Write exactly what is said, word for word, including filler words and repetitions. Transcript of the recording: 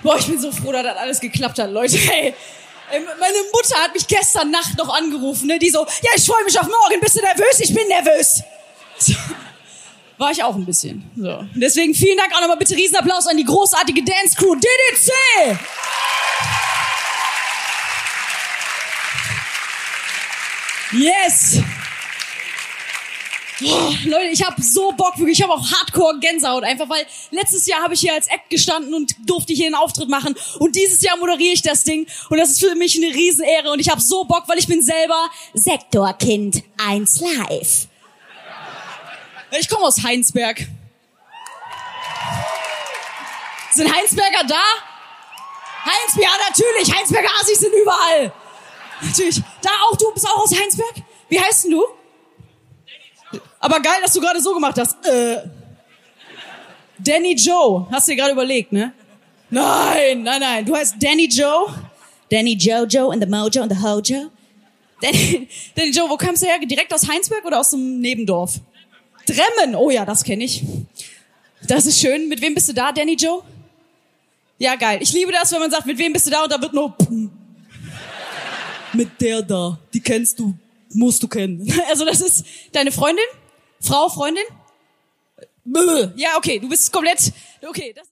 Boah, ich bin so froh, dass das alles geklappt hat, Leute. Hey, meine Mutter hat mich gestern Nacht noch angerufen, ne? Die so, ja, ich freue mich auf morgen, bist du nervös? Ich bin nervös. So. War ich auch ein bisschen. So. Deswegen vielen Dank auch nochmal bitte Riesenapplaus an die großartige Dance Crew D D C. Yes. Oh, Leute, ich habe so Bock, wirklich, ich habe auch Hardcore-Gänsehaut, einfach weil letztes Jahr habe ich hier als Act gestanden und durfte hier einen Auftritt machen und dieses Jahr moderiere ich das Ding und das ist für mich eine Riesenehre und ich habe so Bock, weil ich bin selber Sektorkind eins live. Ich komme aus Heinsberg. Sind Heinsberger da? Heinsberg, ja natürlich, Heinsberger Assis sind überall. Natürlich. Da auch, du bist auch aus Heinsberg? Wie heißt denn du? Aber geil, dass du gerade so gemacht hast. Äh, Danny Joe. Hast du dir gerade überlegt, ne? Nein, nein, nein. Du heißt Danny Joe? Danny Jojo and the Mojo and the Hojo? Danny, Danny Joe, wo kommst du her? Direkt aus Heinsberg oder aus dem Nebendorf? Dremmen. Oh ja, das kenne ich. Das ist schön. Mit wem bist du da, Danny Joe? Ja, geil. Ich liebe das, wenn man sagt, mit wem bist du da? Und da wird nur... Mit der da. Die kennst du. Musst du kennen. Also das ist deine Freundin? Frau, Freundin? Ja, okay, du bist komplett... Okay, das